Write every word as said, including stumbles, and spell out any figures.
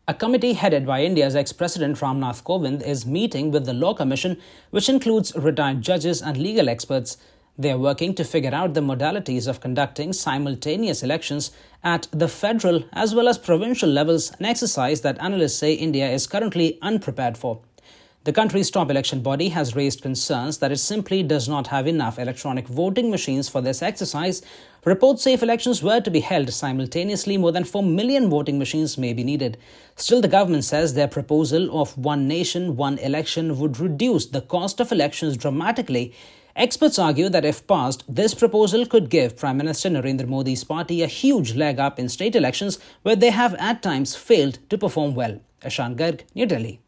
A committee headed by India's ex-President Ramnath Kovind is meeting with the Law Commission, which includes retired judges and legal experts. They are working to figure out the modalities of conducting simultaneous elections at the federal as well as provincial levels, an exercise that analysts say India is currently unprepared for. The country's top election body has raised concerns that it simply does not have enough electronic voting machines for this exercise. Reports say if elections were to be held simultaneously, more than four million voting machines may be needed. Still, the government says their proposal of one nation, one election would reduce the cost of elections dramatically. Experts argue that if passed, this proposal could give Prime Minister Narendra Modi's party a huge leg up in state elections where they have at times failed to perform well. Ashan Garg, New Delhi.